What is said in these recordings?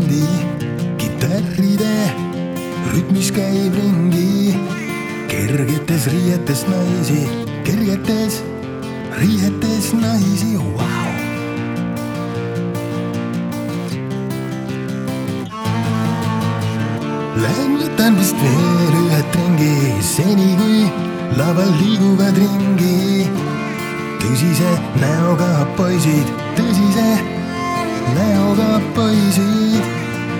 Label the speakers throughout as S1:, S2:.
S1: indi, kitarride rütmis käib ringi. Kergetes riietes naisi, kergetes riietes naisi, vau. Lähen võtan vist veel ühe trengi, seni kui laval liiguvad ringi. Tõsise näoga poisid, tõsise näoga poisid.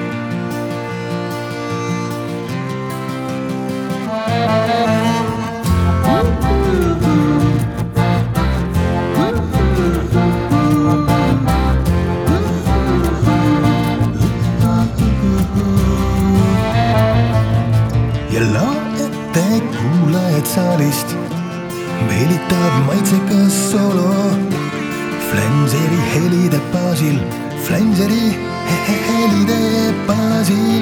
S1: Ja laete kuulajad saalist, meelitab maitsekas solo. Flanseri helide baasil, Flanseri helide baasil.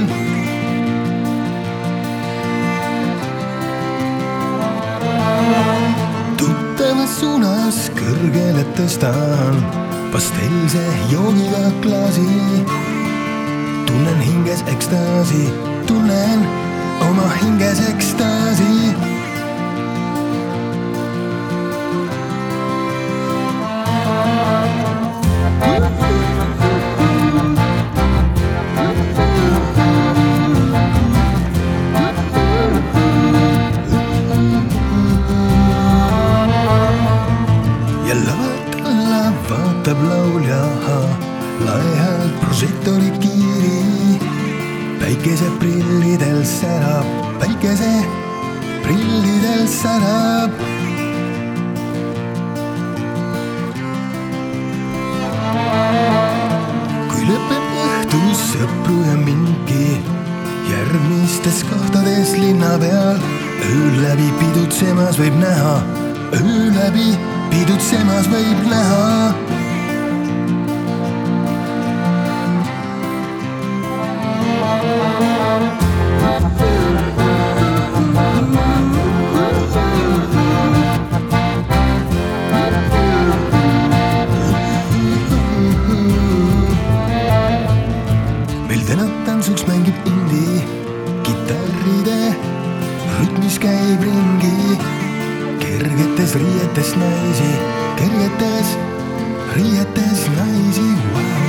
S1: Tuttavas suunas kõrgele tõstan pastelse joogiga klaasi. Tunnen hinges ekstaasi, tunnen oma hinges ekstaasi. Ja lavalt alla vaatab laulja laehalt prožektori kiiri. Päikese prillidel särab, päikese prillidel särab. Kui lõpeb õhtus sõpru ja mingi järgmistes kohtades linna peal, öö läbi pidutsemas võib näha, öö läbi pidutsemas võib näha. Meil täna tantsuks mängib indi, kitarride rütmis käib ringi. Kergetes riietes naisi, kergetes riietes naisi, vau.